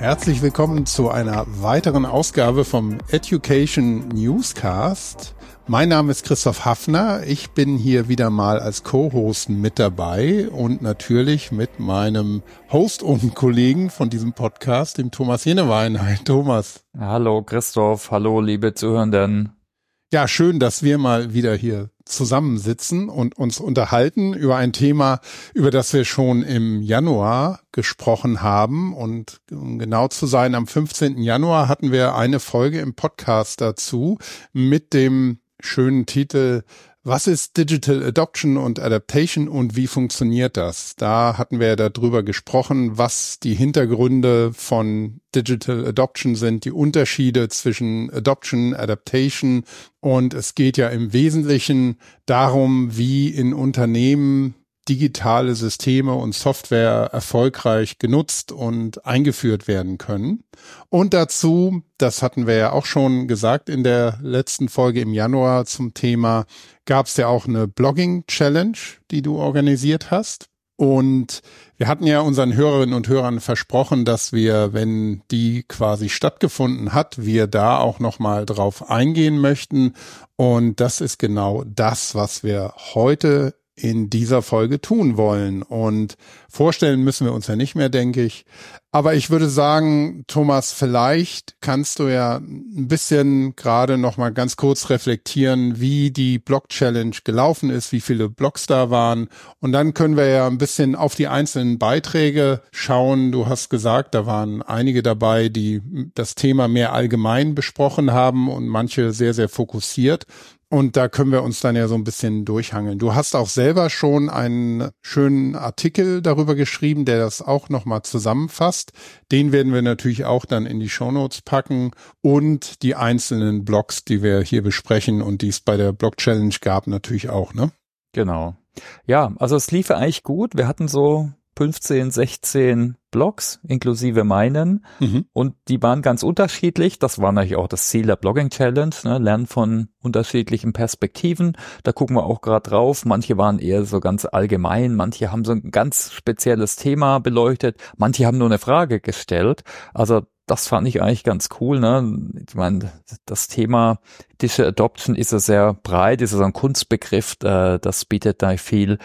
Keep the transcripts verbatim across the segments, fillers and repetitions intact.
Herzlich willkommen zu einer weiteren Ausgabe vom Education Newscast. Mein Name ist Christoph Hafner. Ich bin hier wieder mal als Co-Host mit dabei und natürlich mit meinem Host und Kollegen von diesem Podcast, dem Thomas Jenewein. Hi Thomas. Hallo Christoph, hallo liebe Zuhörenden. Ja, schön, dass wir mal wieder hier zusammensitzen und uns unterhalten über ein Thema, über das wir schon im Januar gesprochen haben. Und um genau zu sein, am fünfzehnten Januar hatten wir eine Folge im Podcast dazu mit dem schönen Titel "Was ist Digital Adoption und Adaptation und wie funktioniert das?" Da hatten wir darüber gesprochen, was die Hintergründe von Digital Adoption sind, die Unterschiede zwischen Adoption, Adaptation, und es geht ja im Wesentlichen darum, wie in Unternehmen digitale Systeme und Software erfolgreich genutzt und eingeführt werden können. Und dazu, das hatten wir ja auch schon gesagt in der letzten Folge im Januar zum Thema, gab es ja auch eine Blogging-Challenge, die du organisiert hast. Und wir hatten ja unseren Hörerinnen und Hörern versprochen, dass wir, wenn die quasi stattgefunden hat, wir da auch nochmal drauf eingehen möchten. Und das ist genau das, was wir heute in dieser Folge tun wollen. Und vorstellen müssen wir uns ja nicht mehr, denke ich. Aber ich würde sagen, Thomas, vielleicht kannst du ja ein bisschen gerade noch mal ganz kurz reflektieren, wie die Blog-Challenge gelaufen ist, wie viele Blogs da waren. Und dann können wir ja ein bisschen auf die einzelnen Beiträge schauen. Du hast gesagt, da waren einige dabei, die das Thema mehr allgemein besprochen haben und manche sehr, sehr fokussiert. Und da können wir uns dann ja so ein bisschen durchhangeln. Du hast auch selber schon einen schönen Artikel darüber geschrieben, der das auch nochmal zusammenfasst. Den werden wir natürlich auch dann in die Shownotes packen und die einzelnen Blogs, die wir hier besprechen und die es bei der Blog Challenge gab, natürlich auch, ne? Genau. Ja, also es lief eigentlich gut. Wir hatten so fünfzehn, sechzehn Blogs, inklusive meinen. Mhm. Und die waren ganz unterschiedlich. Das war natürlich auch das Ziel der Blogging Challenge, ne? Lernen von unterschiedlichen Perspektiven. Da gucken wir auch gerade drauf. Manche waren eher so ganz allgemein. Manche haben so ein ganz spezielles Thema beleuchtet. Manche haben nur eine Frage gestellt. Also das fand ich eigentlich ganz cool, ne? Ich meine, das Thema Digital Adoption ist ja sehr breit, ist ja so ein Kunstbegriff, äh, das bietet da viel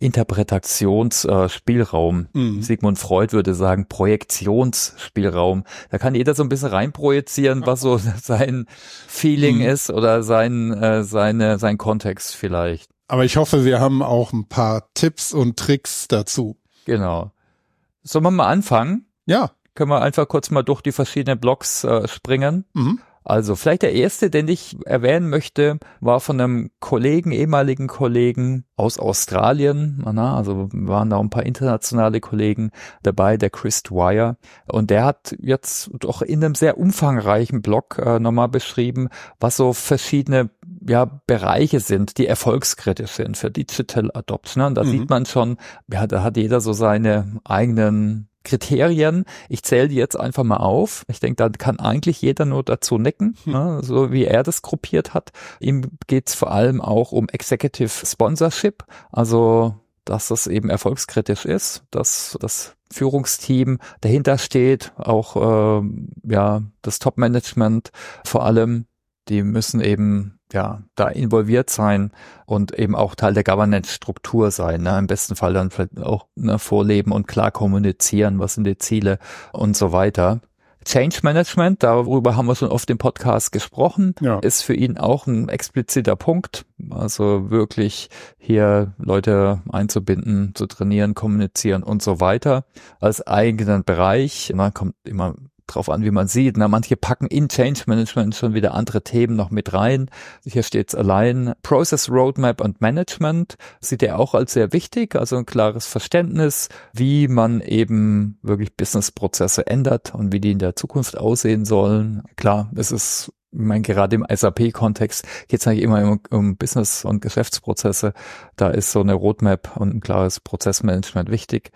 Interpretationsspielraum. Äh, mhm. Sigmund Freud würde sagen Projektionsspielraum. Da kann jeder so ein bisschen reinprojizieren, was so sein Feeling mhm. ist oder sein äh, seine sein Kontext vielleicht. Aber ich hoffe, wir haben auch ein paar Tipps und Tricks dazu. Genau. Sollen wir mal anfangen? Ja. Können wir einfach kurz mal durch die verschiedenen Blogs äh, springen. Mhm. Also vielleicht der erste, den ich erwähnen möchte, war von einem Kollegen, ehemaligen Kollegen aus Australien. Na, also waren da ein paar internationale Kollegen dabei, der Chris Dwyer. Und der hat jetzt doch in einem sehr umfangreichen Blog äh, nochmal beschrieben, was so verschiedene ja, Bereiche sind, die erfolgskritisch sind für Digital Adoption. Und da mhm. sieht man schon, ja, da hat jeder so seine eigenen Kriterien. Ich zähle die jetzt einfach mal auf. Ich denke, da kann eigentlich jeder nur dazu nicken, hm. ne, so wie er das gruppiert hat. Ihm geht es vor allem auch um Executive Sponsorship, also dass das eben erfolgskritisch ist, dass das Führungsteam dahinter steht, auch äh, ja das Top-Management vor allem, die müssen eben ja da involviert sein und eben auch Teil der Governance-Struktur sein, ne? Im besten Fall dann vielleicht auch ne, vorleben und klar kommunizieren, was sind die Ziele und so weiter. Change Management, darüber haben wir schon oft im Podcast gesprochen, ja. Ist für ihn auch ein expliziter Punkt, also wirklich hier Leute einzubinden, zu trainieren, kommunizieren und so weiter als eigenen Bereich. Und dann kommt immer drauf an, wie man sieht. Na, manche packen in Change Management schon wieder andere Themen noch mit rein. Hier steht es allein. Process Roadmap und Management sieht er auch als sehr wichtig, also ein klares Verständnis, wie man eben wirklich Businessprozesse ändert und wie die in der Zukunft aussehen sollen. Klar, es ist, ich meine, gerade im S A P-Kontext geht es eigentlich immer um, um Business- und Geschäftsprozesse. Da ist so eine Roadmap und ein klares Prozessmanagement wichtig.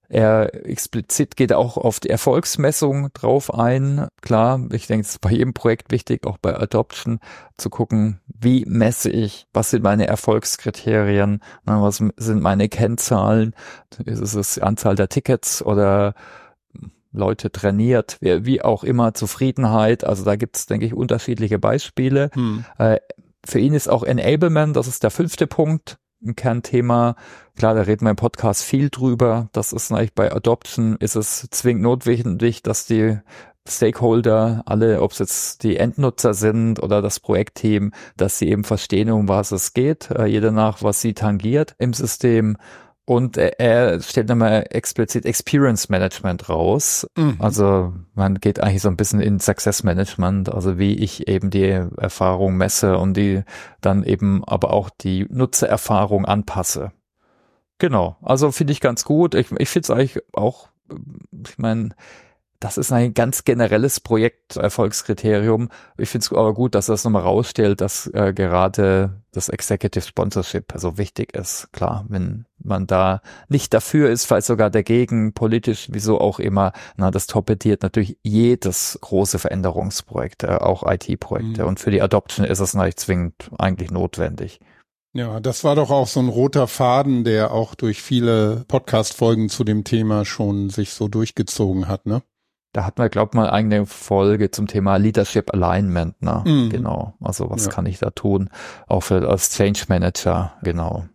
Er explizit geht auch auf die Erfolgsmessung drauf ein. Klar, ich denke, es ist bei jedem Projekt wichtig, auch bei Adoption, zu gucken, wie messe ich, was sind meine Erfolgskriterien, was sind meine Kennzahlen, ist es die Anzahl der Tickets oder Leute trainiert, wie, wie auch immer, Zufriedenheit. Also da gibt es, denke ich, unterschiedliche Beispiele. Hm. Äh, für ihn ist auch Enablement, das ist der fünfte Punkt, ein Kernthema. Klar, da reden wir im Podcast viel drüber. Das ist eigentlich bei Adoption, ist es zwingend notwendig, dass die Stakeholder, alle, ob es jetzt die Endnutzer sind oder das Projektteam, dass sie eben verstehen, um was es geht, äh, jeder nach, was sie tangiert im System. Und er, er stellt nochmal explizit Experience Management raus. Mhm. Also man geht eigentlich so ein bisschen in Success Management, also wie ich eben die Erfahrung messe und die dann eben aber auch die Nutzererfahrung anpasse. Genau, also finde ich ganz gut. Ich, ich finde es eigentlich auch, ich meine, das ist ein ganz generelles Projekterfolgskriterium. Ich finde es aber gut, dass das nochmal rausstellt, dass äh, gerade das Executive Sponsorship so wichtig ist. Klar, wenn man da nicht dafür ist, vielleicht sogar dagegen, politisch, wieso auch immer, na, das torpediert natürlich jedes große Veränderungsprojekt, äh, auch I T-Projekte. Mhm. Und für die Adoption ist es nicht zwingend eigentlich notwendig. Ja, das war doch auch so ein roter Faden, der auch durch viele Podcast-Folgen zu dem Thema schon sich so durchgezogen hat, ne? Da hatten wir, glaube ich, mal eine eigene Folge zum Thema Leadership Alignment, ne? Mhm. Genau. Also was ja. kann ich da tun? Auch für, als Change Manager, genau.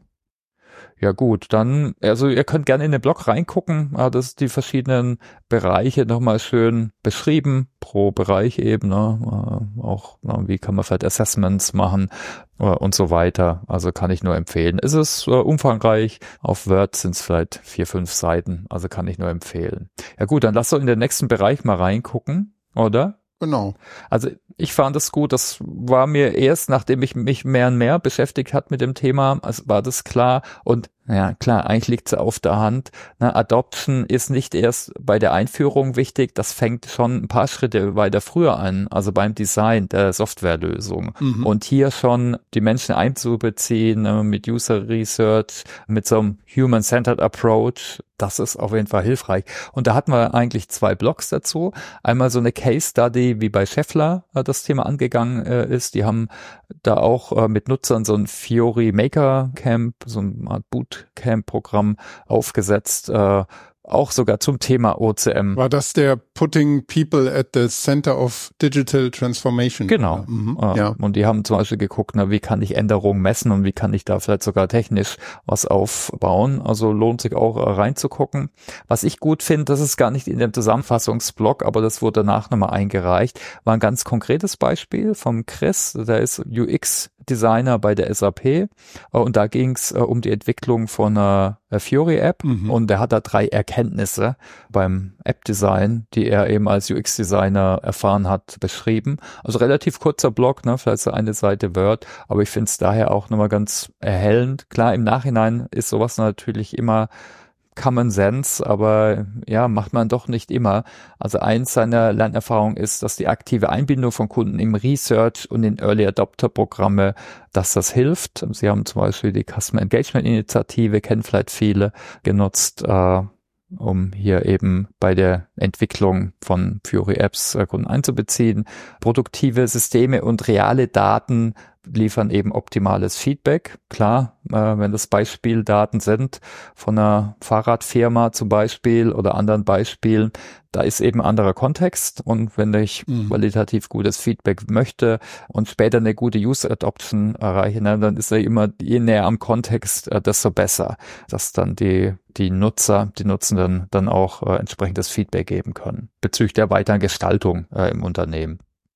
Ja gut, dann, also ihr könnt gerne in den Blog reingucken, das ist die verschiedenen Bereiche nochmal schön beschrieben, pro Bereich eben, ne? Auch ne, wie kann man vielleicht Assessments machen und so weiter, also kann ich nur empfehlen. Es ist äh, umfangreich, auf Word sind es vielleicht vier, fünf Seiten, also kann ich nur empfehlen. Ja gut, dann lass doch in den nächsten Bereich mal reingucken, oder? Genau. Also ich fand das gut, das war mir erst, nachdem ich mich mehr und mehr beschäftigt hat mit dem Thema, also war das klar und ja klar, eigentlich liegt es auf der Hand. Na, Adoption ist nicht erst bei der Einführung wichtig, das fängt schon ein paar Schritte weiter früher an, also beim Design der Softwarelösung. Mhm. Und hier schon die Menschen einzubeziehen äh, mit User Research, mit so einem Human-Centered Approach, das ist auf jeden Fall hilfreich. Und da hatten wir eigentlich zwei Blogs dazu. Einmal so eine Case Study, wie bei Schaeffler äh, das Thema angegangen äh, ist. Die haben da auch äh, mit Nutzern so ein Fiori Maker Camp, so eine Art Bootcamp-Programm aufgesetzt, äh, auch sogar zum Thema O C M. War das der Putting People at the Center of Digital Transformation? Genau. Mhm. Äh, ja. Und die haben zum Beispiel geguckt, na, wie kann ich Änderungen messen und wie kann ich da vielleicht sogar technisch was aufbauen. Also lohnt sich auch äh, reinzugucken. Was ich gut finde, das ist gar nicht in dem Zusammenfassungsblog, aber das wurde danach nochmal eingereicht, war ein ganz konkretes Beispiel vom Chris, der ist U X-Designer bei der S A P äh, und da ging es äh, um die Entwicklung von einer Fiori-App mhm. und der hat da drei Erkenntnisse beim App-Design, die er eben als U X-Designer erfahren hat, beschrieben. Also relativ kurzer Blog, ne, vielleicht so eine Seite Word, aber ich finde es daher auch nochmal ganz erhellend. Klar, im Nachhinein ist sowas natürlich immer Common Sense, aber ja, macht man doch nicht immer. Also eins seiner Lernerfahrungen ist, dass die aktive Einbindung von Kunden im Research und in Early Adopter Programme, dass das hilft. Sie haben zum Beispiel die Customer Engagement Initiative, kennen vielleicht viele, genutzt, äh, um hier eben bei der Entwicklung von Fiori Apps äh, Kunden einzubeziehen. Produktive Systeme und reale Daten liefern eben optimales Feedback. Klar, äh, wenn das Beispieldaten sind von einer Fahrradfirma zum Beispiel oder anderen Beispielen, da ist eben anderer Kontext und wenn ich mhm. qualitativ gutes Feedback möchte und später eine gute User Adoption erreiche, dann ist ja immer, je näher am Kontext, äh, desto besser, dass dann die die Nutzer, die Nutzenden dann auch äh, entsprechendes Feedback geben können bezüglich der weiteren Gestaltung äh, im Unternehmen.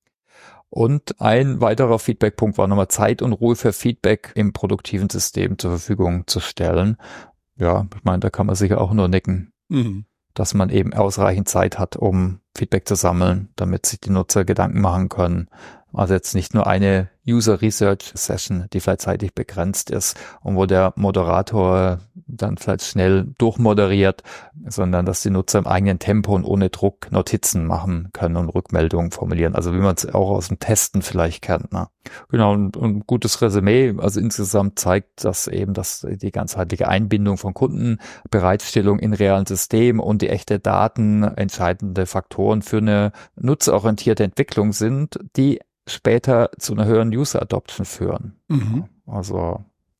Und ein weiterer Feedbackpunkt war nochmal Zeit und Ruhe für Feedback im produktiven System zur Verfügung zu stellen. Ja, ich meine, da kann man sicher auch nur nicken, mhm. dass man eben ausreichend Zeit hat, um Feedback zu sammeln, damit sich die Nutzer Gedanken machen können. Also jetzt nicht nur eine User Research Session, die vielleicht zeitlich begrenzt ist und wo der Moderator dann vielleicht schnell durchmoderiert, sondern dass die Nutzer im eigenen Tempo und ohne Druck Notizen machen können und Rückmeldungen formulieren. Also wie man es auch aus dem Testen vielleicht kennt. Ne? Genau, und ein gutes Resümee, also insgesamt zeigt das eben, dass die ganzheitliche Einbindung von Kunden, Bereitstellung in realen Systemen und die echte Daten entscheidende Faktoren für eine nutzerorientierte Entwicklung sind, die später zu einer höheren User Adoption führen. Mhm. Also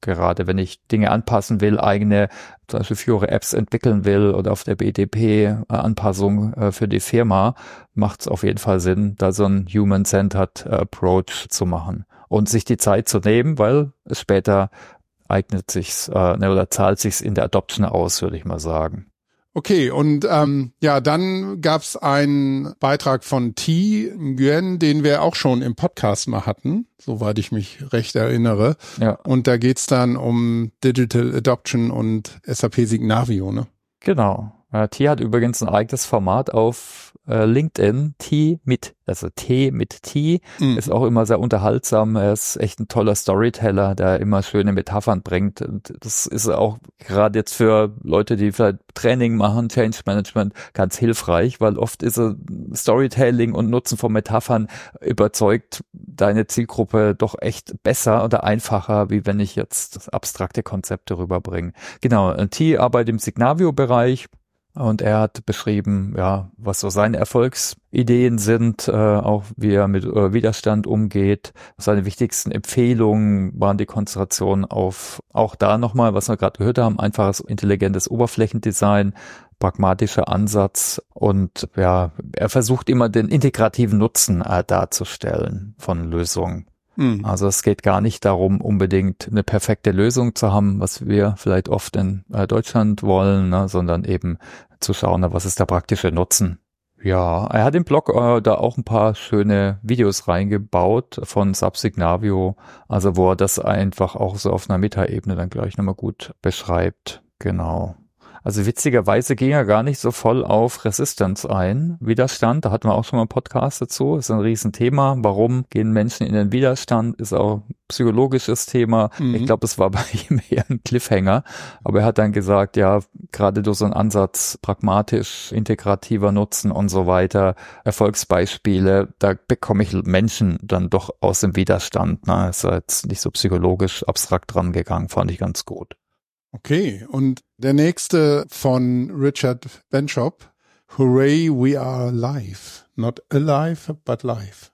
Gerade wenn ich Dinge anpassen will, eigene, zum Beispiel Fiori-Apps entwickeln will oder auf der B T P-Anpassung äh, für die Firma, macht es auf jeden Fall Sinn, da so einen Human-Centered Approach zu machen und sich die Zeit zu nehmen, weil es später eignet sich's äh, ne, oder zahlt sich's in der Adoption aus, würde ich mal sagen. Okay, und ähm, ja, dann gab's einen Beitrag von Thi Nguyen, den wir auch schon im Podcast mal hatten, soweit ich mich recht erinnere. Ja. Und da geht's dann um Digital Adoption und S A P Signavio, ne? Genau. Äh, Thi hat übrigens ein eigenes Format auf äh, LinkedIn, T mit, also T mit T, mhm. ist auch immer sehr unterhaltsam. Er ist echt ein toller Storyteller, der immer schöne Metaphern bringt. Und das ist auch gerade jetzt für Leute, die vielleicht Training machen, Change Management, ganz hilfreich, weil oft ist er Storytelling und Nutzen von Metaphern überzeugt deine Zielgruppe doch echt besser oder einfacher, wie wenn ich jetzt abstrakte Konzepte rüberbringe. Genau, T arbeitet im Signavio-Bereich. Und er hat beschrieben, ja, was so seine Erfolgsideen sind, äh, auch wie er mit äh, Widerstand umgeht. Seine wichtigsten Empfehlungen waren die Konzentration auf, auch da nochmal, was wir gerade gehört haben, einfaches, intelligentes Oberflächendesign, pragmatischer Ansatz und ja, er versucht immer den integrativen Nutzen äh, darzustellen von Lösungen. Mhm. Also es geht gar nicht darum, unbedingt eine perfekte Lösung zu haben, was wir vielleicht oft in äh, Deutschland wollen, ne, sondern eben zu schauen, was ist der praktische Nutzen. Ja, er hat im Blog äh, da auch ein paar schöne Videos reingebaut von Subsignavio, also wo er das einfach auch so auf einer Metaebene dann gleich nochmal gut beschreibt. Genau. Also witzigerweise ging er gar nicht so voll auf Resistance ein, Widerstand, da hatten wir auch schon mal einen Podcast dazu, ist ein Riesenthema. Warum gehen Menschen in den Widerstand, ist auch ein psychologisches Thema. Mhm. Ich glaube, das war bei ihm eher ein Cliffhanger, aber er hat dann gesagt, ja, gerade durch so einen Ansatz, pragmatisch, integrativer Nutzen und so weiter, Erfolgsbeispiele, da bekomme ich Menschen dann doch aus dem Widerstand. Ne? Ist jetzt nicht so psychologisch abstrakt dran gegangen, fand ich ganz gut. Okay, und der nächste von Richard Benschop, Hooray, we are live. Not alive, but live.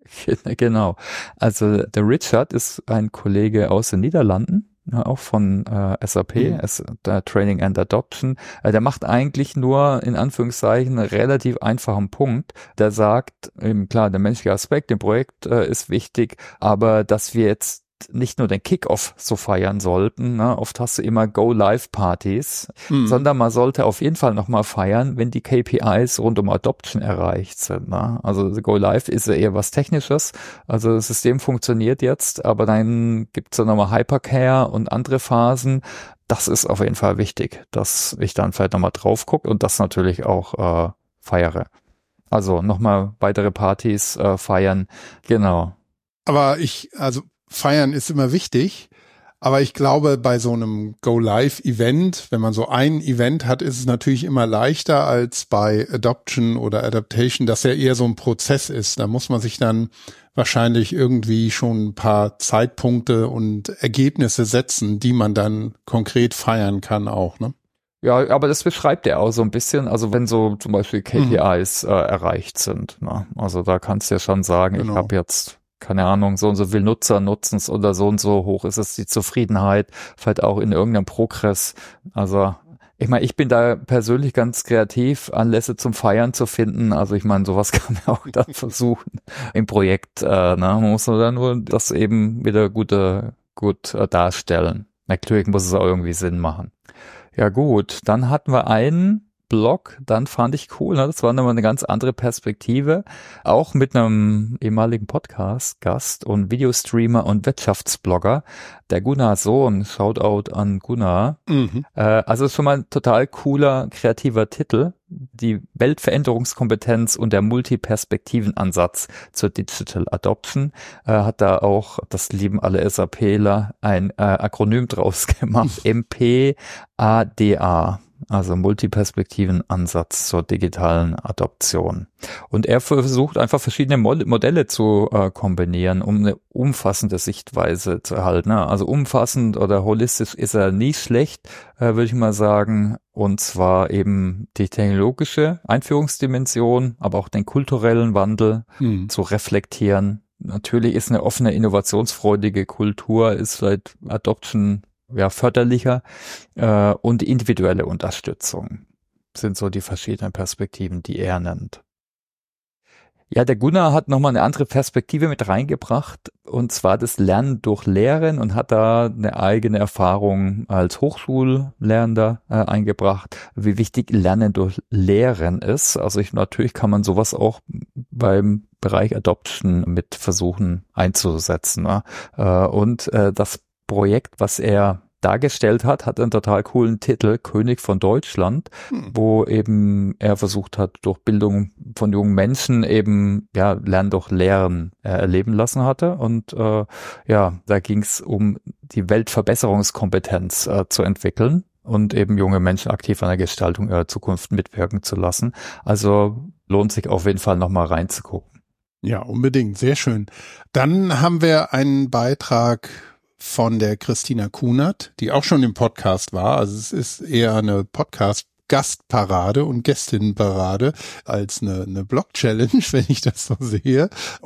Genau. Also der Richard ist ein Kollege aus den Niederlanden, auch von äh, S A P, mhm. S, der Training and Adoption. Äh, der macht eigentlich nur in Anführungszeichen einen relativ einfachen Punkt. Der sagt, eben klar, der menschliche Aspekt im Projekt äh, ist wichtig, aber dass wir jetzt nicht nur den Kickoff so feiern sollten, ne? Oft hast du immer Go-Live-Partys, mhm. sondern man sollte auf jeden Fall nochmal feiern, wenn die K P Is rund um Adoption erreicht sind. Ne? Also Go-Live ist ja eher was Technisches, also das System funktioniert jetzt, aber dann gibt's ja nochmal Hypercare und andere Phasen. Das ist auf jeden Fall wichtig, dass ich dann vielleicht nochmal drauf gucke und das natürlich auch äh, feiere. Also nochmal weitere Partys äh, feiern, genau. Aber ich, also feiern ist immer wichtig, aber ich glaube, bei so einem Go-Live-Event, wenn man so ein Event hat, ist es natürlich immer leichter als bei Adoption oder Adaptation, dass ja eher so ein Prozess ist. Da muss man sich dann wahrscheinlich irgendwie schon ein paar Zeitpunkte und Ergebnisse setzen, die man dann konkret feiern kann auch, ne? Ja, aber das beschreibt er auch so ein bisschen, also wenn so zum Beispiel K P Is mhm. äh, erreicht sind, ne? Also da kannst du ja schon sagen, genau. Ich habe jetzt keine Ahnung, so und so viel Nutzer nutzen es oder so und so hoch ist es die Zufriedenheit, vielleicht auch in irgendeinem Progress. Also ich meine, ich bin da persönlich ganz kreativ, Anlässe zum Feiern zu finden. Also ich meine, sowas kann man auch dann versuchen im Projekt. Äh, ne? Man muss dann nur das eben wieder gut, äh, gut äh, darstellen. Natürlich muss es auch irgendwie Sinn machen. Ja gut, dann hatten wir einen Blog, dann fand ich cool, ne? Das war nochmal eine ganz andere Perspektive, auch mit einem ehemaligen Podcast-Gast und Videostreamer und Wirtschaftsblogger, der Gunnar Sohn, Shoutout an Gunnar. Mhm. Äh, also schon mal ein total cooler, kreativer Titel, die Weltveränderungskompetenz und der Multiperspektiven-Ansatz zur Digital Adoption, äh, hat da auch, das lieben alle SAPler, ein äh, Akronym draus gemacht, M P A D A. Also Multiperspektiven-Ansatz zur digitalen Adoption. Und er versucht einfach verschiedene Modelle zu äh, kombinieren, um eine umfassende Sichtweise zu erhalten. Ne? Also umfassend oder holistisch ist er nie schlecht, äh, würde ich mal sagen. Und zwar eben die technologische Einführungsdimension, aber auch den kulturellen Wandel hm. zu reflektieren. natürlich ist eine offene, innovationsfreudige Kultur, ist vielleicht Adoption ja förderlicher äh, und individuelle Unterstützung sind so die verschiedenen Perspektiven, die er nennt. Ja, der Gunnar hat nochmal eine andere Perspektive mit reingebracht, und zwar das Lernen durch Lehren, und hat da eine eigene Erfahrung als Hochschullernender äh, eingebracht, wie wichtig Lernen durch Lehren ist. Also ich, natürlich kann man sowas auch beim Bereich Adoption mit versuchen einzusetzen. Ne? Äh, und äh, das Projekt, was er dargestellt hat, hat einen total coolen Titel, König von Deutschland, hm. wo eben er versucht hat, durch Bildung von jungen Menschen eben, ja, Lernen durch Lehren äh, erleben lassen hatte. Und äh, ja, da ging es um die Weltverbesserungskompetenz äh, zu entwickeln und eben junge Menschen aktiv an der Gestaltung ihrer Zukunft mitwirken zu lassen. Also lohnt sich auf jeden Fall nochmal reinzugucken. Ja, unbedingt. Sehr schön. Dann haben wir einen Beitrag von der Christina Kunert, die auch schon im Podcast war. Also es ist eher eine Podcast-Gastparade und Gästinnenparade als eine, eine Blog-Challenge, wenn ich das so sehe.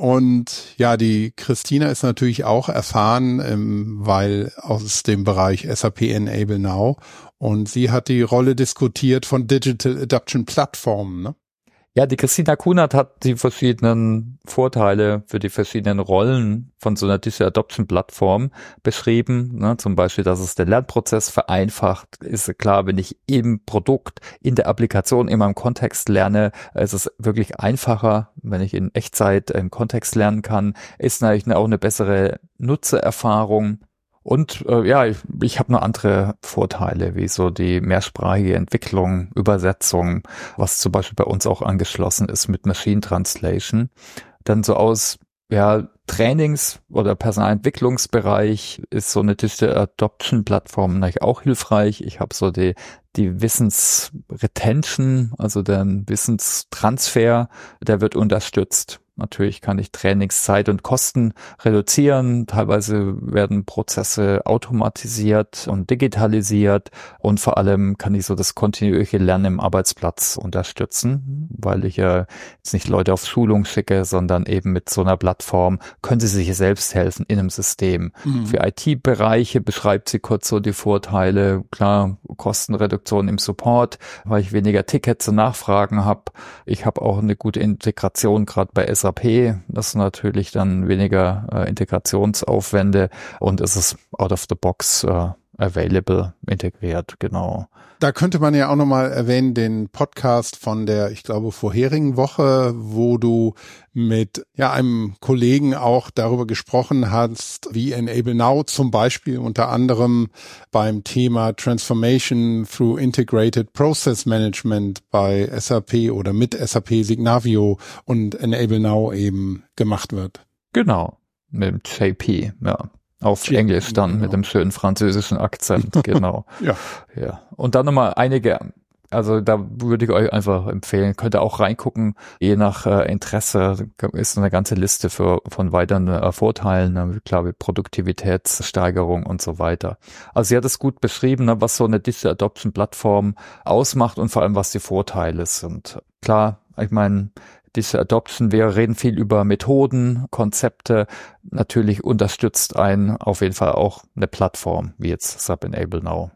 Und ja, die Christina ist natürlich auch erfahren, ähm, weil aus dem Bereich S A P Enable Now. Und sie hat die Rolle diskutiert von Digital Adoption Plattformen, ne? Ja, die Christina Kunert hat die verschiedenen Vorteile für die verschiedenen Rollen von so einer Digital Adoption Plattform beschrieben. Ne, zum Beispiel, dass es den Lernprozess vereinfacht. Ist klar, wenn ich im Produkt, in der Applikation, in meinem Kontext lerne, ist es wirklich einfacher, wenn ich in Echtzeit im Kontext lernen kann. Ist natürlich auch eine bessere Nutzererfahrung. Und äh, ja, ich, ich habe noch andere Vorteile, wie so die mehrsprachige Entwicklung, Übersetzung, was zum Beispiel bei uns auch angeschlossen ist mit Machine Translation. Dann so aus ja Trainings- oder Personalentwicklungsbereich ist so eine Digital Adoption Plattform natürlich auch hilfreich. Ich habe so die die Wissensretention, also den Wissenstransfer, der wird unterstützt. Natürlich kann ich Trainingszeit und Kosten reduzieren. Teilweise werden Prozesse automatisiert und digitalisiert. Und vor allem kann ich so das kontinuierliche Lernen im Arbeitsplatz unterstützen, weil ich ja jetzt nicht Leute auf Schulung schicke, sondern eben mit so einer Plattform können sie sich selbst helfen in einem System. Mhm. Für I T-Bereiche beschreibt sie kurz so die Vorteile. Klar, Kostenreduktion im Support, weil ich weniger Tickets und Nachfragen habe. Ich habe auch eine gute Integration gerade bei S A P. Das ist natürlich dann weniger äh, Integrationsaufwände und es ist out of the box äh, available, integriert, genau. Da könnte man ja auch nochmal erwähnen, den Podcast von der, ich glaube, vorherigen Woche, wo du mit ja einem Kollegen auch darüber gesprochen hast, wie Enable Now zum Beispiel unter anderem beim Thema Transformation through Integrated Process Management bei S A P oder mit S A P Signavio und Enable Now eben gemacht wird. Genau, mit J P, ja. Auf G- Englisch dann, genau. Mit dem schönen französischen Akzent, genau. ja. ja. Und dann nochmal einige, also da würde ich euch einfach empfehlen, könnt ihr auch reingucken, je nach äh, Interesse ist eine ganze Liste für von weiteren äh, Vorteilen, ne, klar wie Produktivitätssteigerung und so weiter. Also sie hat es gut beschrieben, ne, was so eine Digital Adoption Plattform ausmacht und vor allem was die Vorteile sind. Klar, ich meine, diese Adoption, wir reden viel über Methoden, Konzepte. Natürlich unterstützt einen auf jeden Fall auch eine Plattform, wie jetzt S A P Enable Now.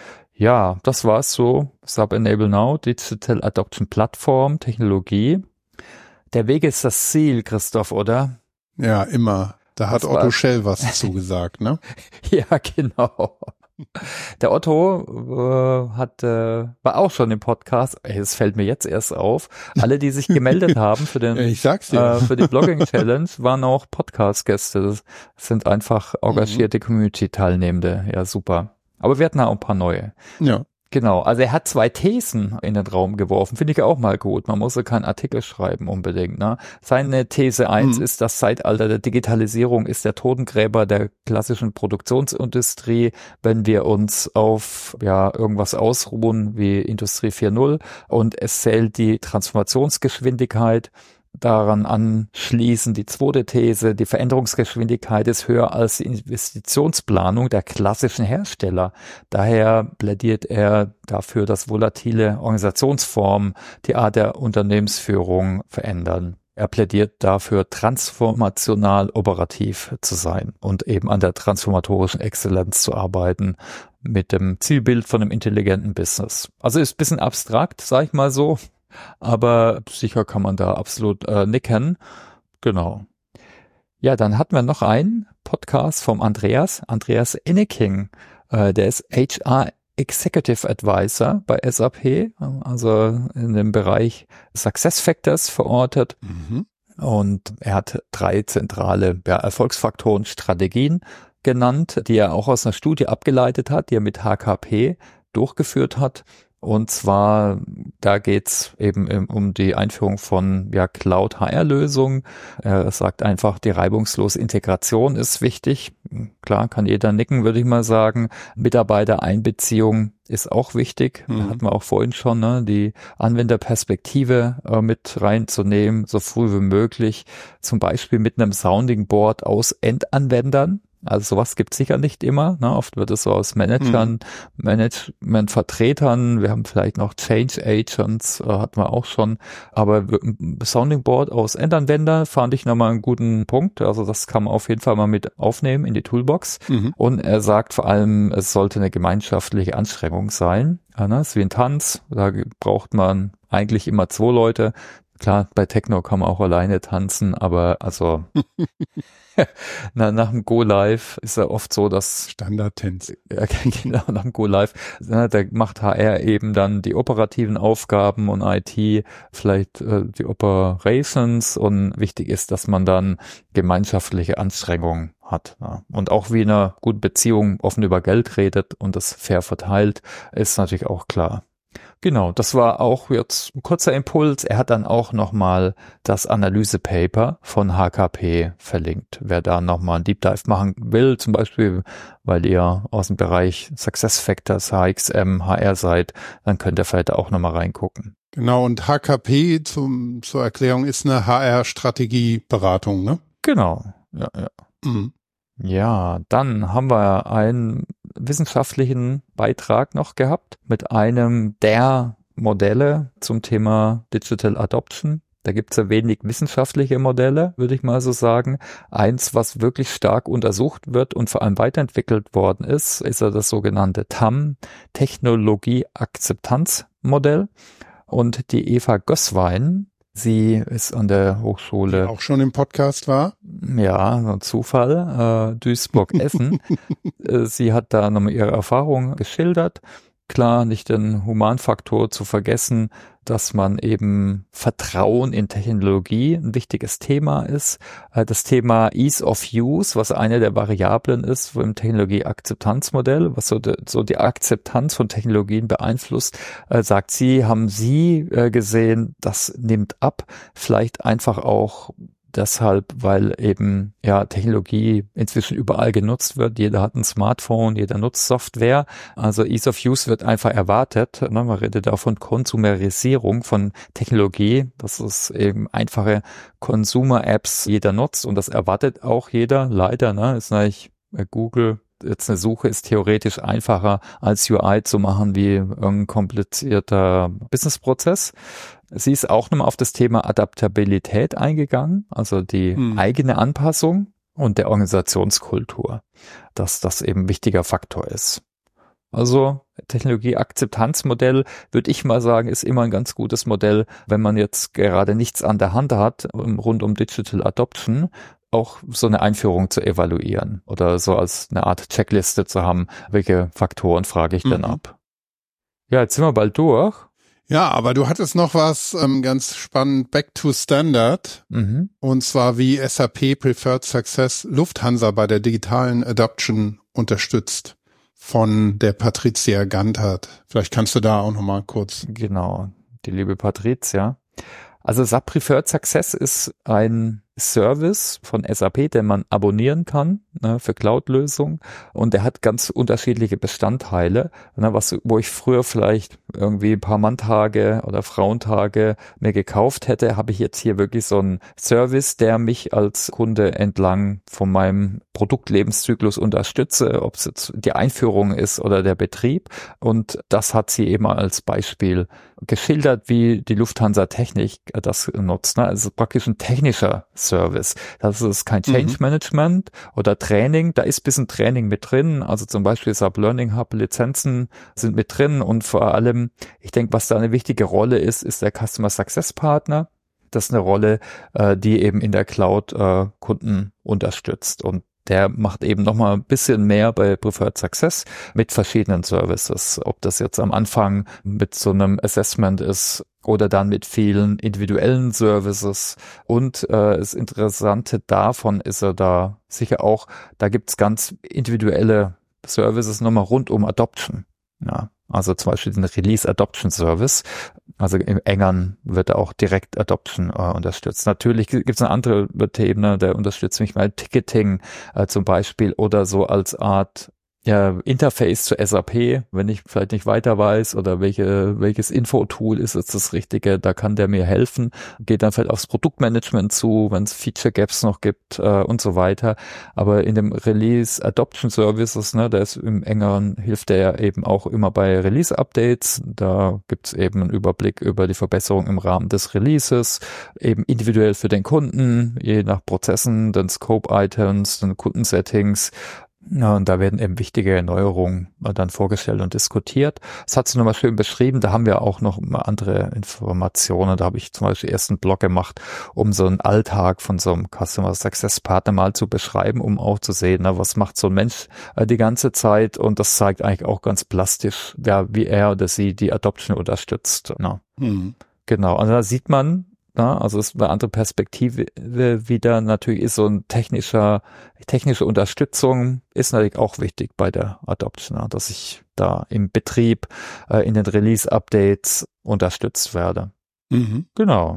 Ja, das war's so. S A P Enable Now, Digital Adoption Plattform, Technologie. Der Weg ist das Ziel, Christoph, oder? Ja, immer. Da hat das Otto Schell was zugesagt, ne? Ja, genau. Der Otto äh, hat äh, war auch schon im Podcast. Ey, das fällt mir jetzt erst auf. Alle, die sich gemeldet haben für den ich sag's dir. Äh, für die Blogging Challenge, waren auch Podcast-Gäste. Das sind einfach engagierte mhm. Community-Teilnehmende. Ja, super. Aber wir hatten auch ein paar neue. Ja. Genau, also er hat zwei Thesen in den Raum geworfen, finde ich auch mal gut. Man muss ja keinen Artikel schreiben unbedingt. Ne? Seine These eins mhm. ist, das Zeitalter der Digitalisierung ist der Totengräber der klassischen Produktionsindustrie, wenn wir uns auf ja irgendwas ausruhen wie Industrie vier Punkt null und es zählt die Transformationsgeschwindigkeit. Daran anschließen die zweite These, die Veränderungsgeschwindigkeit ist höher als die Investitionsplanung der klassischen Hersteller. Daher plädiert er dafür, dass volatile Organisationsformen die Art der Unternehmensführung verändern. Er plädiert dafür, transformational operativ zu sein und eben an der transformatorischen Exzellenz zu arbeiten mit dem Zielbild von einem intelligenten Business. Also ist ein bisschen abstrakt, sag ich mal so, aber sicher kann man da absolut äh, nicken. Genau. Ja, dann hatten wir noch einen Podcast vom Andreas, Andreas Enneking. Äh, der ist H R Executive Advisor bei S A P, also in dem Bereich SuccessFactors verortet. Mhm. Und er hat drei zentrale ja, Erfolgsfaktoren, Strategien genannt, die er auch aus einer Studie abgeleitet hat, die er mit H K P durchgeführt hat. Und zwar, da geht's eben um die Einführung von ja, Cloud-H R-Lösungen. Er sagt einfach, die reibungslose Integration ist wichtig. Klar, kann jeder nicken, würde ich mal sagen. Mitarbeitereinbeziehung ist auch wichtig. Mhm. Da hatten wir auch vorhin schon, ne, die Anwenderperspektive äh, mit reinzunehmen, so früh wie möglich. Zum Beispiel mit einem Sounding Board aus Endanwendern. Also sowas gibt es sicher nicht immer. Ne? Oft wird es so aus Managern, mhm. Management-Vertretern, wir haben vielleicht noch Change Agents, äh, hatten wir auch schon. Aber Sounding Board aus Endanwender fand ich nochmal einen guten Punkt. Also das kann man auf jeden Fall mal mit aufnehmen in die Toolbox. Mhm. Und er sagt vor allem, es sollte eine gemeinschaftliche Anstrengung sein. Ja, ne? Es ist wie ein Tanz, da braucht man eigentlich immer zwei Leute. Klar, bei Techno kann man auch alleine tanzen, aber also na, nach dem Go Live ist ja oft so, dass Standardtänze. Ja, genau, nach dem Go Live, na, da macht H R eben dann die operativen Aufgaben und I T vielleicht äh, die Operations und wichtig ist, dass man dann gemeinschaftliche Anstrengungen hat. Ja. Und auch wie in einer guten Beziehung offen über Geld redet und das fair verteilt, ist natürlich auch klar. Genau, das war auch jetzt ein kurzer Impuls. Er hat dann auch nochmal das Analysepaper von H K P verlinkt. Wer da nochmal einen Deep Dive machen will, zum Beispiel, weil ihr aus dem Bereich SuccessFactors, H X M, H R seid, dann könnt ihr vielleicht auch nochmal reingucken. Genau, und H K P zum, zur Erklärung ist eine H R-Strategieberatung, ne? Genau, ja, ja. Mhm. Ja, dann haben wir einen wissenschaftlichen Beitrag noch gehabt mit einem der Modelle zum Thema Digital Adoption. Da gibt's ja wenig wissenschaftliche Modelle, würde ich mal so sagen. Eins, was wirklich stark untersucht wird und vor allem weiterentwickelt worden ist, ist ja das sogenannte T A M, Technologie-Akzeptanz-Modell. Und die Eva Gößwein, sie ist an der Hochschule. Die auch schon im Podcast war? Ja, so ein Zufall. Äh, Duisburg-Essen. Sie hat da nochmal ihre Erfahrung geschildert. Klar, nicht den Humanfaktor zu vergessen, dass man eben Vertrauen in Technologie ein wichtiges Thema ist. Das Thema Ease of Use, was eine der Variablen ist im Technologie-Akzeptanzmodell, was so die, so die Akzeptanz von Technologien beeinflusst, äh, sagt sie, haben Sie äh, gesehen, das nimmt ab, vielleicht einfach auch deshalb, weil eben ja Technologie inzwischen überall genutzt wird. Jeder hat ein Smartphone, jeder nutzt Software. Also Ease of Use wird einfach erwartet. Ne? Man redet auch von Konsumerisierung von Technologie. Das ist eben einfache Consumer-Apps, jeder nutzt und das erwartet auch jeder. Leider, ne, ist eigentlich Google. Jetzt eine Suche ist theoretisch einfacher als U I zu machen wie ein komplizierter Businessprozess. Sie ist auch nochmal auf das Thema Adaptabilität eingegangen, also die hm. eigene Anpassung und der Organisationskultur, dass das eben ein wichtiger Faktor ist. Also Technologie-Akzeptanzmodell, würde ich mal sagen, ist immer ein ganz gutes Modell, wenn man jetzt gerade nichts an der Hand hat rund um Digital Adoption, auch so eine Einführung zu evaluieren oder so als eine Art Checkliste zu haben, welche Faktoren frage ich denn mhm. ab. Ja, jetzt sind wir bald durch. Ja, aber du hattest noch was ähm, ganz spannend, Back to Standard, mhm. und zwar wie S A P Preferred Success Lufthansa bei der digitalen Adoption unterstützt von der Patricia Gantert. Vielleicht kannst du da auch noch mal kurz. Genau, die liebe Patricia. Also S A P Preferred Success ist ein Service von S A P, den man abonnieren kann, ne, für Cloud-Lösungen, und der hat ganz unterschiedliche Bestandteile, ne, was wo ich früher vielleicht irgendwie ein paar Manntage oder Frauentage mir gekauft hätte, habe ich jetzt hier wirklich so einen Service, der mich als Kunde entlang von meinem Produktlebenszyklus unterstütze, ob es jetzt die Einführung ist oder der Betrieb. Und das hat sie eben als Beispiel geschildert, wie die Lufthansa Technik das nutzt. Also praktisch ein technischer Service. Das ist kein Change Management oder Training. Da ist ein bisschen Training mit drin. Also zum Beispiel Sub Learning Hub Lizenzen sind mit drin. Und vor allem, ich denke, was da eine wichtige Rolle ist, ist der Customer Success Partner. Das ist eine Rolle, die eben in der Cloud Kunden unterstützt. Und der macht eben nochmal ein bisschen mehr bei Preferred Success mit verschiedenen Services. Ob das jetzt am Anfang mit so einem Assessment ist oder dann mit vielen individuellen Services. Und äh, das Interessante davon ist er da sicher auch, da gibt's ganz individuelle Services nochmal rund um Adoption. Ja, also zum Beispiel den Release Adoption Service. Also im Engern wird auch direkt Adoption äh, unterstützt. Natürlich gibt es eine andere Themen, der unterstützt mich mal Ticketing äh, zum Beispiel oder so als Art ja, Interface zu S A P, wenn ich vielleicht nicht weiter weiß oder welche welches Infotool ist jetzt das Richtige, da kann der mir helfen. Geht dann vielleicht aufs Produktmanagement zu, wenn es Feature Gaps noch gibt äh, und so weiter. Aber in dem Release Adoption Services, ne, der ist im engeren, hilft der ja eben auch immer bei Release Updates. Da gibt's eben einen Überblick über die Verbesserung im Rahmen des Releases, eben individuell für den Kunden, je nach Prozessen, den Scope Items, den Kundensettings. Ja, und da werden eben wichtige Erneuerungen dann vorgestellt und diskutiert. Das hat sie nochmal schön beschrieben. Da haben wir auch noch andere Informationen. Da habe ich zum Beispiel erst einen Blog gemacht, um so einen Alltag von so einem Customer Success Partner mal zu beschreiben, um auch zu sehen, na, was macht so ein Mensch äh, die ganze Zeit. Und das zeigt eigentlich auch ganz plastisch, ja, wie er oder sie die Adoption unterstützt. Na. Mhm. Genau, also da sieht man, ja, also es ist eine andere Perspektive wieder. Natürlich ist so ein technischer, technische Unterstützung ist natürlich auch wichtig bei der Adoption, ja, dass ich da im Betrieb, äh, in den Release-Updates unterstützt werde. Mhm. Genau.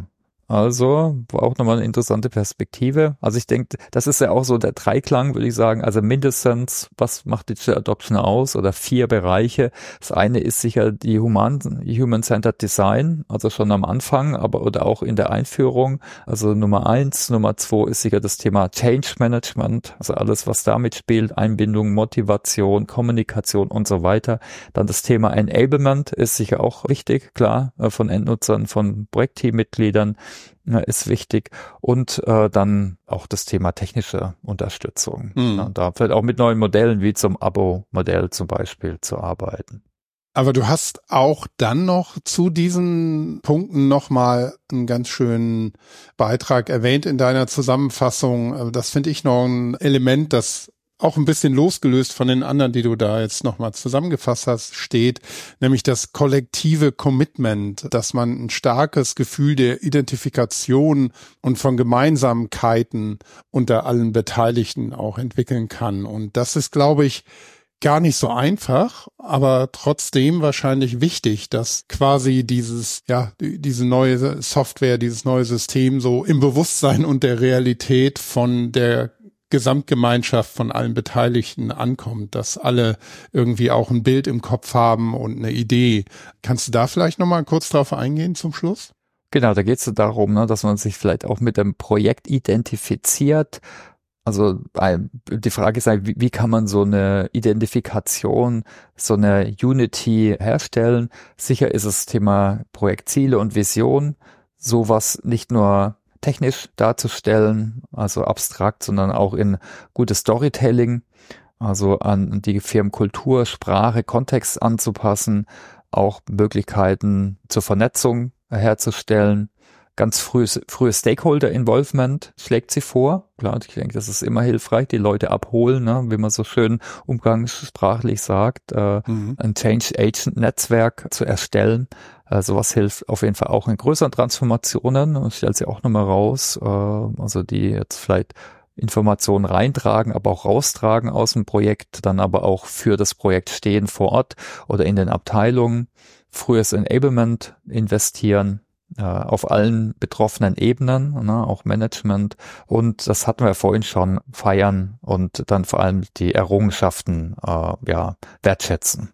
Also war auch nochmal eine interessante Perspektive. Also ich denke, das ist ja auch so der Dreiklang, würde ich sagen. Also mindestens, was macht Digital Adoption aus? Oder vier Bereiche. Das eine ist sicher die Human, Human-Centered Design, also schon am Anfang, aber oder auch in der Einführung. Also Nummer eins. Nummer zwei ist sicher das Thema Change Management. Also alles, was damit spielt. Einbindung, Motivation, Kommunikation und so weiter. Dann das Thema Enablement ist sicher auch wichtig, klar, von Endnutzern, von Projektteammitgliedern. Ist wichtig und äh, dann auch das Thema technische Unterstützung. Mhm. Ja, da vielleicht auch mit neuen Modellen wie zum Abo-Modell zum Beispiel zu arbeiten. Aber du hast auch dann noch zu diesen Punkten nochmal einen ganz schönen Beitrag erwähnt in deiner Zusammenfassung. Das finde ich noch ein Element, das auch ein bisschen losgelöst von den anderen, die du da jetzt nochmal zusammengefasst hast, steht, nämlich das kollektive Commitment, dass man ein starkes Gefühl der Identifikation und von Gemeinsamkeiten unter allen Beteiligten auch entwickeln kann. Und das ist, glaube ich, gar nicht so einfach, aber trotzdem wahrscheinlich wichtig, dass quasi dieses, ja, diese neue Software, dieses neue System so im Bewusstsein und der Realität von der Gesamtgemeinschaft von allen Beteiligten ankommt, dass alle irgendwie auch ein Bild im Kopf haben und eine Idee. Kannst du da vielleicht nochmal kurz drauf eingehen zum Schluss? Genau, da geht es darum, ne, dass man sich vielleicht auch mit dem Projekt identifiziert. Also die Frage ist, wie, wie kann man so eine Identifikation, so eine Unity herstellen? Sicher ist das Thema Projektziele und Vision, sowas nicht nur technisch darzustellen, also abstrakt, sondern auch in gutes Storytelling, also an die Firmenkultur, Sprache, Kontext anzupassen, auch Möglichkeiten zur Vernetzung herzustellen. Ganz frühes, frühes Stakeholder-Involvement schlägt sie vor. Klar, ich denke, das ist immer hilfreich, die Leute abholen, ne, wie man so schön umgangssprachlich sagt, äh, mhm. ein Change-Agent-Netzwerk zu erstellen. Äh, sowas hilft auf jeden Fall auch in größeren Transformationen und stellt sie auch nochmal raus, äh, also die jetzt vielleicht Informationen reintragen, aber auch raustragen aus dem Projekt, dann aber auch für das Projekt stehen vor Ort oder in den Abteilungen. Frühes Enablement investieren, auf allen betroffenen Ebenen, ne, auch Management, und das hatten wir ja vorhin schon, feiern und dann vor allem die Errungenschaften äh, ja wertschätzen.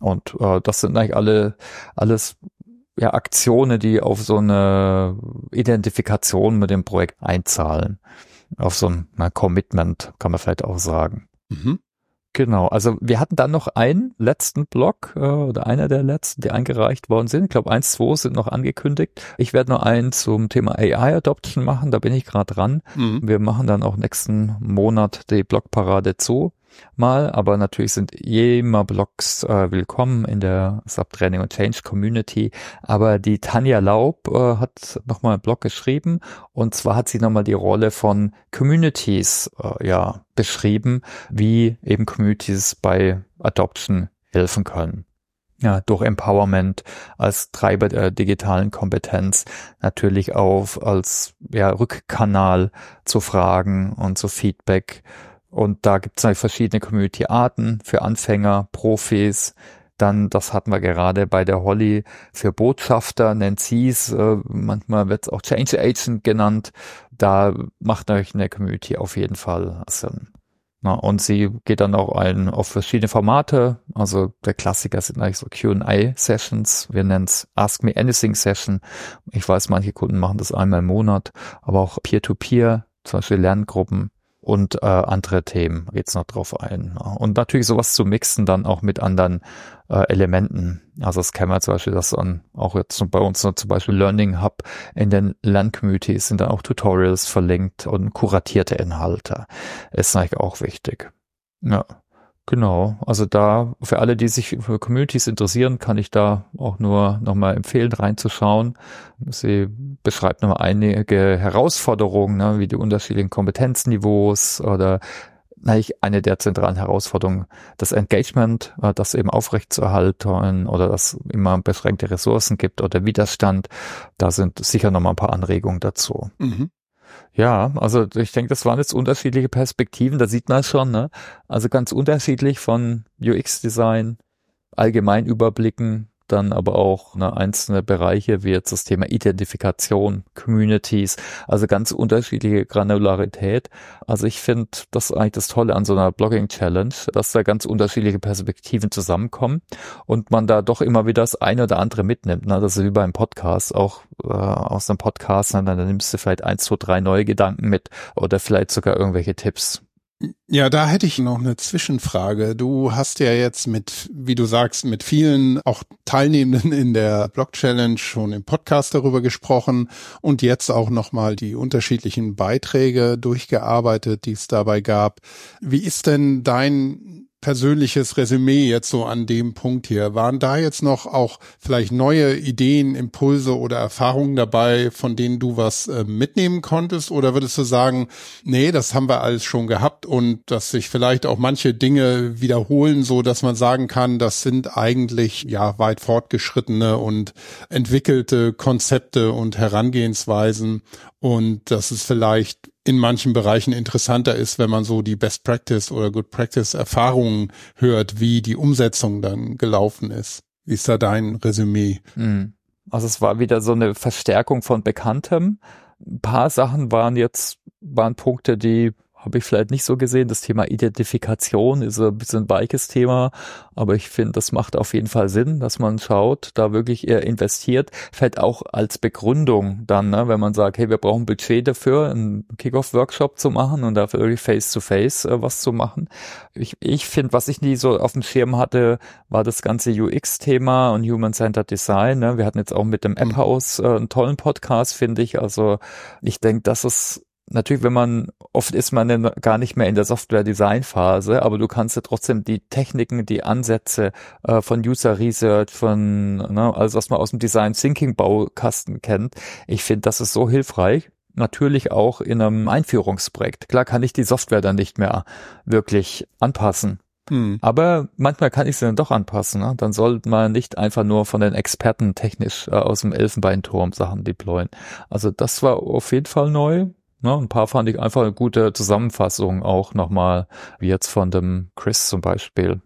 Und äh, das sind eigentlich alle alles ja Aktionen, die auf so eine Identifikation mit dem Projekt einzahlen. Auf so ein na, Commitment, kann man vielleicht auch sagen. Mhm. Genau, also wir hatten dann noch einen letzten Blog äh, oder einer der letzten, die eingereicht worden sind. Ich glaube, eins, zwei sind noch angekündigt. Ich werde nur einen zum Thema A I Adoption machen, da bin ich gerade dran. Mhm. Wir machen dann auch nächsten Monat die Blogparade zu mal, aber natürlich sind immer Blogs äh, willkommen in der Subtraining und Change Community. Aber die Tanja Laub äh, hat nochmal einen Blog geschrieben und zwar hat sie nochmal die Rolle von Communities äh, ja beschrieben, wie eben Communities bei Adoption helfen können. Ja, durch Empowerment als Treiber der digitalen Kompetenz, natürlich auch als ja, Rückkanal zu Fragen und zu Feedback. Und da gibt es halt verschiedene Community-Arten für Anfänger, Profis. Dann, das hatten wir gerade bei der Holly, für Botschafter, nennt sie es. Äh, manchmal wird es auch Change Agent genannt. Da macht euch eine Community auf jeden Fall Sinn. Na, und sie geht dann auch ein auf verschiedene Formate. Also der Klassiker sind eigentlich so Q and A-Sessions. Wir nennen es Ask Me Anything Session. Ich weiß, manche Kunden machen das einmal im Monat. Aber auch Peer-to-Peer, zum Beispiel Lerngruppen. Und äh, andere Themen geht's noch drauf ein. Und natürlich sowas zu mixen dann auch mit anderen äh, Elementen. Also das kennen wir zum Beispiel, dass dann auch jetzt bei uns so zum Beispiel Learning Hub in den Lerncommunities sind dann auch Tutorials verlinkt und kuratierte Inhalte. Ist eigentlich auch wichtig. Ja. Genau, also da für alle, die sich für Communities interessieren, kann ich da auch nur nochmal empfehlen, reinzuschauen. Sie beschreibt nochmal einige Herausforderungen, ne, wie die unterschiedlichen Kompetenzniveaus oder eigentlich eine der zentralen Herausforderungen, das Engagement, das eben aufrechtzuerhalten oder dass immer beschränkte Ressourcen gibt oder Widerstand. Da sind sicher nochmal ein paar Anregungen dazu. Mhm. Ja, also ich denke, das waren jetzt unterschiedliche Perspektiven, da sieht man schon, ne? Also ganz unterschiedlich von U X-Design, allgemein überblicken, dann aber auch ne, einzelne Bereiche wie jetzt das Thema Identifikation, Communities, also ganz unterschiedliche Granularität. Also ich finde, das ist eigentlich das Tolle an so einer Blogging-Challenge, dass da ganz unterschiedliche Perspektiven zusammenkommen und man da doch immer wieder das eine oder andere mitnimmt. Ne? Das ist wie beim Podcast, auch äh, aus einem Podcast, ne? Dann nimmst du vielleicht eins, zwei, drei neue Gedanken mit oder vielleicht sogar irgendwelche Tipps. Ja, da hätte ich noch eine Zwischenfrage. Du hast ja jetzt mit, wie du sagst, mit vielen auch Teilnehmenden in der Blog Challenge schon im Podcast darüber gesprochen und jetzt auch nochmal die unterschiedlichen Beiträge durchgearbeitet, die es dabei gab. Wie ist denn dein persönliches Resümee jetzt so an dem Punkt hier? Waren da jetzt noch auch vielleicht neue Ideen, Impulse oder Erfahrungen dabei, von denen du was äh, mitnehmen konntest? Oder würdest du sagen, nee, das haben wir alles schon gehabt und dass sich vielleicht auch manche Dinge wiederholen, so dass man sagen kann, das sind eigentlich ja weit fortgeschrittene und entwickelte Konzepte und Herangehensweisen und dass es vielleicht in manchen Bereichen interessanter ist, wenn man so die Best Practice oder Good Practice Erfahrungen hört, wie die Umsetzung dann gelaufen ist. Wie ist da dein Resümee? Also es war wieder so eine Verstärkung von Bekanntem. Ein paar Sachen waren jetzt, waren Punkte, die habe ich vielleicht nicht so gesehen. Das Thema Identifikation ist ein bisschen ein weiches Thema, aber ich finde, das macht auf jeden Fall Sinn, dass man schaut, da wirklich eher investiert. Vielleicht auch als Begründung dann, ne, wenn man sagt, hey, wir brauchen Budget dafür, einen Kick-Off-Workshop zu machen und dafür wirklich Face-to-Face äh, was zu machen. Ich, ich finde, was ich nie so auf dem Schirm hatte, war das ganze U X-Thema und Human-Centered Design. Ne. Wir hatten jetzt auch mit dem App-Haus äh, einen tollen Podcast, finde ich. Also ich denke, das ist natürlich, wenn man, oft ist man dann gar nicht mehr in der Software-Design-Phase, aber du kannst ja trotzdem die Techniken, die Ansätze äh, von User Research, von, ne, alles, was man aus dem Design-Thinking-Baukasten kennt. Ich finde, das ist so hilfreich. Natürlich auch in einem Einführungsprojekt. Klar kann ich die Software dann nicht mehr wirklich anpassen. Hm. Aber manchmal kann ich sie dann doch anpassen. Ne? Dann sollte man nicht einfach nur von den Experten technisch äh, aus dem Elfenbeinturm Sachen deployen. Also das war auf jeden Fall neu. Ja, ein paar fand ich einfach eine gute Zusammenfassung auch nochmal, wie jetzt von dem Chris zum Beispiel.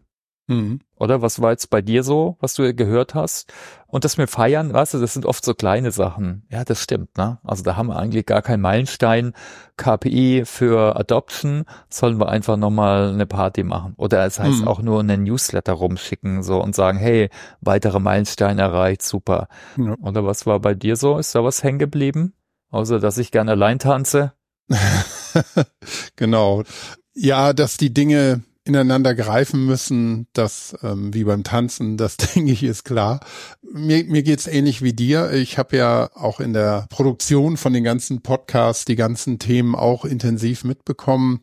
Mhm. Oder was war jetzt bei dir so, was du gehört hast? Und das mit Feiern, weißt du, das sind oft so kleine Sachen. Ja, das stimmt, ne? Also da haben wir eigentlich gar keinen Meilenstein. K P I für Adoption, sollen wir einfach nochmal eine Party machen. Oder es heißt mhm. auch nur einen Newsletter rumschicken so und sagen, hey, weitere Meilensteine erreicht, super. Ja. Oder was war bei dir so? Ist da was hängen geblieben? Außer, dass ich gerne allein tanze? Genau. Ja, dass die Dinge ineinander greifen müssen, das ähm, wie beim Tanzen, das denke ich ist klar. Mir, mir geht's ähnlich wie dir. Ich habe ja auch in der Produktion von den ganzen Podcasts die ganzen Themen auch intensiv mitbekommen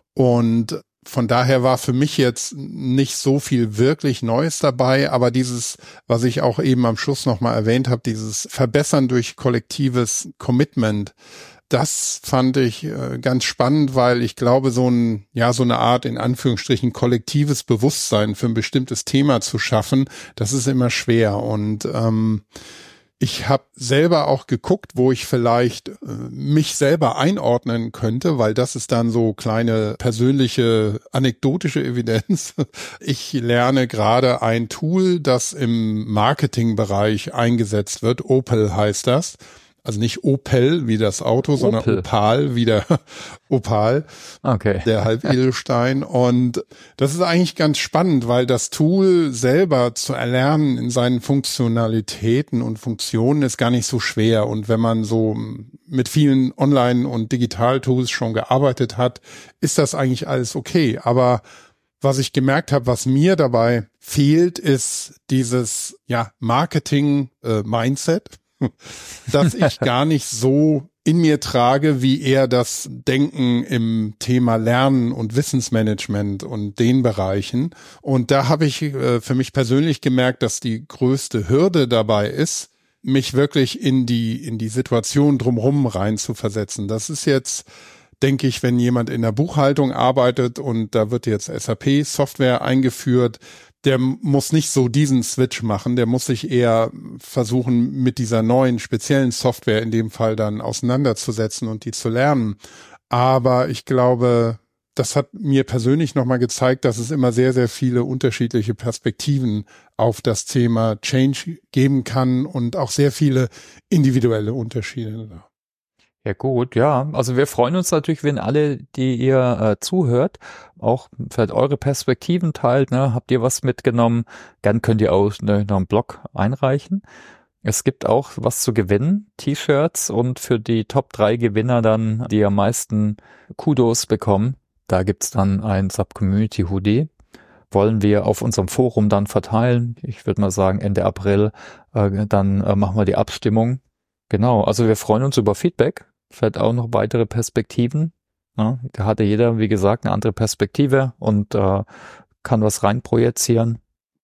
und von daher war für mich jetzt nicht so viel wirklich Neues dabei, aber dieses, was ich auch eben am Schluss nochmal erwähnt habe, dieses Verbessern durch kollektives Commitment, das fand ich äh, ganz spannend, weil ich glaube, so ein, ja, so eine Art, in Anführungsstrichen, kollektives Bewusstsein für ein bestimmtes Thema zu schaffen, das ist immer schwer. Und ähm, ich habe selber auch geguckt, wo ich vielleicht äh, mich selber einordnen könnte, weil das ist dann so kleine persönliche, anekdotische Evidenz. Ich lerne gerade ein Tool, das im Marketingbereich eingesetzt wird. Opal heißt das. Also nicht Opel wie das Auto, Opel. Sondern Opal wie der Opal, okay. Der Halbedelstein. Und das ist eigentlich ganz spannend, weil das Tool selber zu erlernen in seinen Funktionalitäten und Funktionen ist gar nicht so schwer. Und wenn man so mit vielen Online- und Digital-Tools schon gearbeitet hat, ist das eigentlich alles okay. Aber was ich gemerkt habe, was mir dabei fehlt, ist dieses ja Marketing-Mindset. Äh, dass ich gar nicht so in mir trage, wie eher das Denken im Thema Lernen und Wissensmanagement und den Bereichen. Und da habe ich äh, für mich persönlich gemerkt, dass die größte Hürde dabei ist, mich wirklich in die in die Situation drumherum rein zu versetzen. Das ist jetzt, denke ich, wenn jemand in der Buchhaltung arbeitet und da wird jetzt S A P-Software eingeführt, der muss nicht so diesen Switch machen, der muss sich eher versuchen, mit dieser neuen speziellen Software in dem Fall dann auseinanderzusetzen und die zu lernen. Aber ich glaube, das hat mir persönlich nochmal gezeigt, dass es immer sehr, sehr viele unterschiedliche Perspektiven auf das Thema Change geben kann und auch sehr viele individuelle Unterschiede. Ja gut, ja. Also wir freuen uns natürlich, wenn alle, die ihr äh, zuhört, auch vielleicht eure Perspektiven teilt. Ne? Habt ihr was mitgenommen? Dann könnt ihr auch ne, noch einen Blog einreichen. Es gibt auch was zu gewinnen, T-Shirts, und für die Top drei Gewinner dann, die am meisten Kudos bekommen, da gibt's dann ein Sub-Community-Hoodie. Wollen wir auf unserem Forum dann verteilen. Ich würde mal sagen Ende April, äh, dann äh, machen wir die Abstimmung. Genau, also wir freuen uns über Feedback. Vielleicht auch noch weitere Perspektiven. Ja, da hatte jeder, wie gesagt, eine andere Perspektive und äh, kann was reinprojizieren.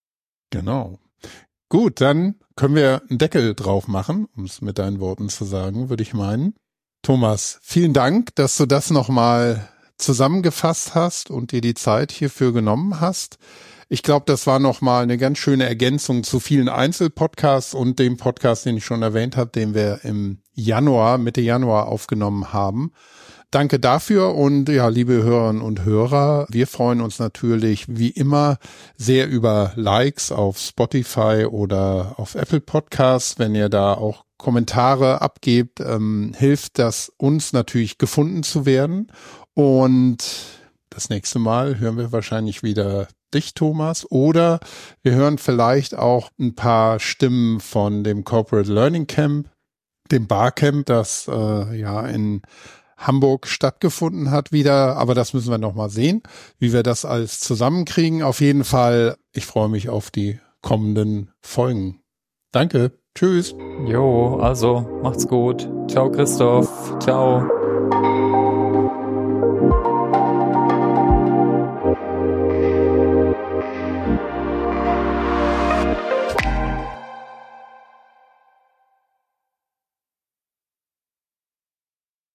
Genau. Gut, dann können wir einen Deckel drauf machen, um es mit deinen Worten zu sagen, würde ich meinen. Thomas, vielen Dank, dass du das nochmal zusammengefasst hast und dir die Zeit hierfür genommen hast. Ich glaube, das war nochmal eine ganz schöne Ergänzung zu vielen Einzelpodcasts und dem Podcast, den ich schon erwähnt habe, den wir im Januar, Mitte Januar aufgenommen haben. Danke dafür und ja, liebe Hörerinnen und Hörer, wir freuen uns natürlich wie immer sehr über Likes auf Spotify oder auf Apple Podcasts. Wenn ihr da auch Kommentare abgebt, ähm, hilft das uns natürlich gefunden zu werden. Und das nächste Mal hören wir wahrscheinlich wieder dich, Thomas, oder wir hören vielleicht auch ein paar Stimmen von dem Corporate Learning Camp, dem Barcamp, das äh, ja in Hamburg stattgefunden hat wieder, aber das müssen wir noch mal sehen, wie wir das alles zusammenkriegen. Auf jeden Fall, ich freue mich auf die kommenden Folgen. Danke, tschüss. Jo, also macht's gut. Ciao Christoph, ciao.